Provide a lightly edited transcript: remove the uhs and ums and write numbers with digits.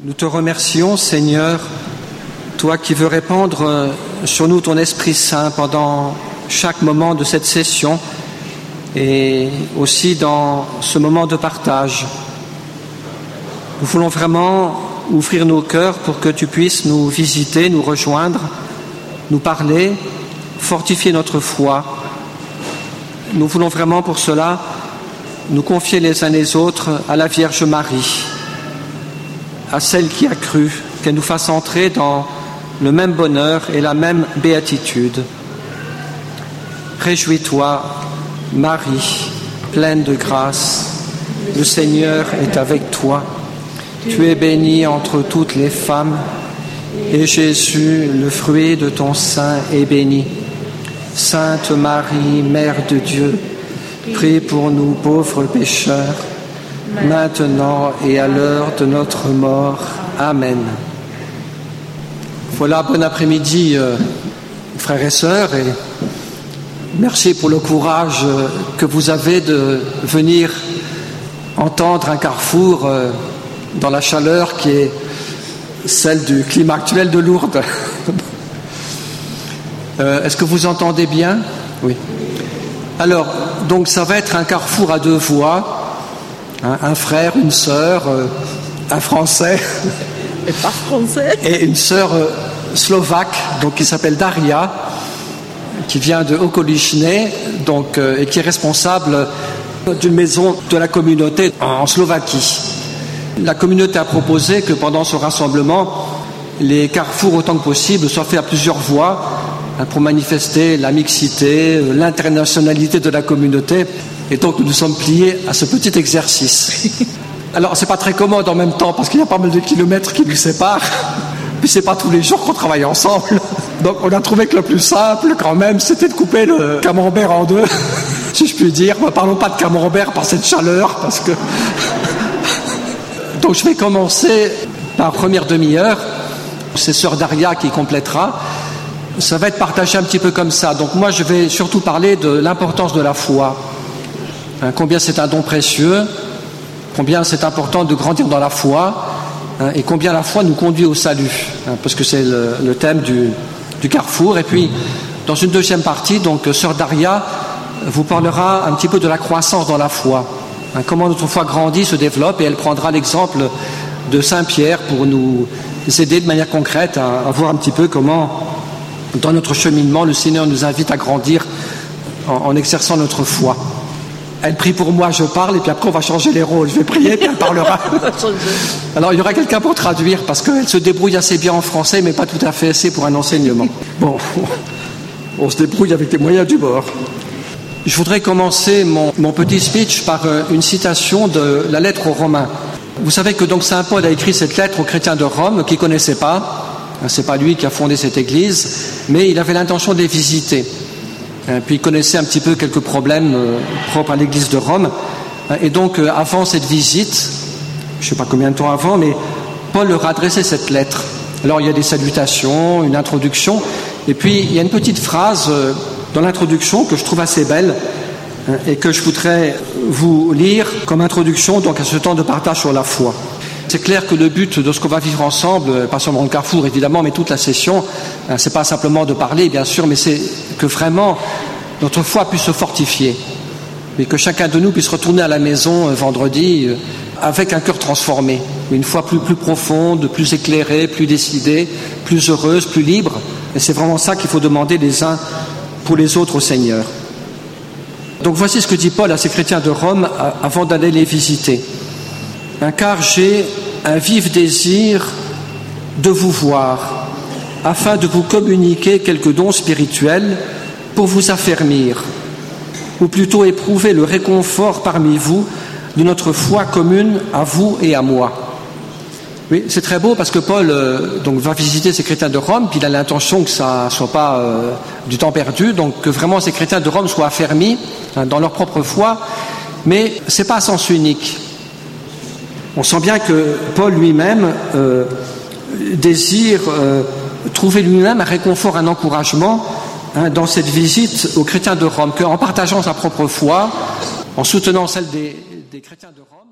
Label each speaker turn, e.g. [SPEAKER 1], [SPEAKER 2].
[SPEAKER 1] Nous te remercions, Seigneur, toi qui veux répandre sur nous ton Esprit Saint pendant chaque moment de cette session et aussi dans ce moment de partage. Nous voulons vraiment ouvrir nos cœurs pour que tu puisses nous visiter, nous rejoindre, nous parler, fortifier notre foi. Nous voulons vraiment pour cela nous confier les uns les autres à la Vierge Marie, à celle qui a cru, qu'elle nous fasse entrer dans le même bonheur et la même béatitude. Réjouis-toi, Marie, pleine de grâce, le Seigneur est avec toi. Tu es bénie entre toutes les femmes, et Jésus, le fruit de ton sein, est béni. Sainte Marie, Mère de Dieu, prie pour nous pauvres pécheurs, maintenant et à l'heure de notre mort. Amen. Voilà, bon après-midi, frères et sœurs, et merci pour le courage que vous avez de venir entendre un carrefour dans la chaleur qui est celle du climat actuel de Lourdes. Est-ce que vous entendez bien? Oui. Alors, donc ça va être un carrefour à deux voix. Un frère, une sœur, un Français
[SPEAKER 2] et pas français,
[SPEAKER 1] et une sœur slovaque, donc qui s'appelle Daria, qui vient de Okolichne, donc et qui est responsable d'une maison de la communauté en Slovaquie. La communauté a proposé que pendant ce rassemblement, les carrefours autant que possible soient faits à plusieurs voix pour manifester la mixité, l'internationalité de la communauté. Et donc nous nous sommes pliés à ce petit exercice. Alors c'est pas très commode en même temps parce qu'il y a pas mal de kilomètres qui nous séparent. Puis c'est pas tous les jours qu'on travaille ensemble. Donc on a trouvé que le plus simple quand même c'était de couper le camembert en deux, si je puis dire. Parlons pas de camembert par cette chaleur parce que... Donc je vais commencer par la première demi-heure. C'est sœur Daria qui complétera. Ça va être partagé un petit peu comme ça. Donc moi je vais surtout parler de l'importance de la foi. Combien c'est un don précieux, combien c'est important de grandir dans la foi, et combien la foi nous conduit au salut, parce que c'est le thème du carrefour. Et puis, dans une deuxième partie, donc sœur Daria vous parlera un petit peu de la croissance dans la foi, comment notre foi grandit, se développe, et elle prendra l'exemple de Saint Pierre pour nous aider de manière concrète à voir un petit peu comment, dans notre cheminement, le Seigneur nous invite à grandir en exerçant notre foi. Elle prie pour moi, je parle, et puis après on va changer les rôles. Je vais prier, puis elle parlera. Alors il y aura quelqu'un pour traduire, parce qu'elle se débrouille assez bien en français, mais pas tout à fait assez pour un enseignement. Bon, on se débrouille avec les moyens du bord. Je voudrais commencer mon petit speech par une citation de la lettre aux Romains. Vous savez que donc Saint Paul a écrit cette lettre aux chrétiens de Rome, qui ne connaissaient pas. C'est pas lui qui a fondé cette église, mais il avait l'intention de les visiter. Puis il connaissait un petit peu quelques problèmes propres à l'église de Rome. Et donc, avant cette visite, je ne sais pas combien de temps avant, mais Paul leur a adressé cette lettre. Alors, il y a des salutations, une introduction, et puis il y a une petite phrase dans l'introduction que je trouve assez belle et que je voudrais vous lire comme introduction donc, à ce temps de partage sur la foi. C'est clair que le but de ce qu'on va vivre ensemble, pas seulement le carrefour évidemment, mais toute la session, c'est pas simplement de parler bien sûr, mais c'est que vraiment notre foi puisse se fortifier et que chacun de nous puisse retourner à la maison vendredi avec un cœur transformé, une foi plus profonde, plus éclairée, plus décidée, plus heureuse, plus libre. Et c'est vraiment ça qu'il faut demander les uns pour les autres au Seigneur. Donc voici ce que dit Paul à ces chrétiens de Rome avant d'aller les visiter. Car j'ai un vif désir de vous voir, afin de vous communiquer quelques dons spirituels pour vous affermir, ou plutôt éprouver le réconfort parmi vous de notre foi commune à vous et à moi. Oui, c'est très beau parce que Paul donc, va visiter ces chrétiens de Rome, puis il a l'intention que ça ne soit pas du temps perdu, donc que vraiment ces chrétiens de Rome soient affermis dans leur propre foi, mais ce n'est pas à sens unique. On sent bien que Paul lui-même désire trouver lui-même un réconfort, un encouragement dans cette visite aux chrétiens de Rome, qu'en partageant sa propre foi, en soutenant celle des chrétiens de Rome,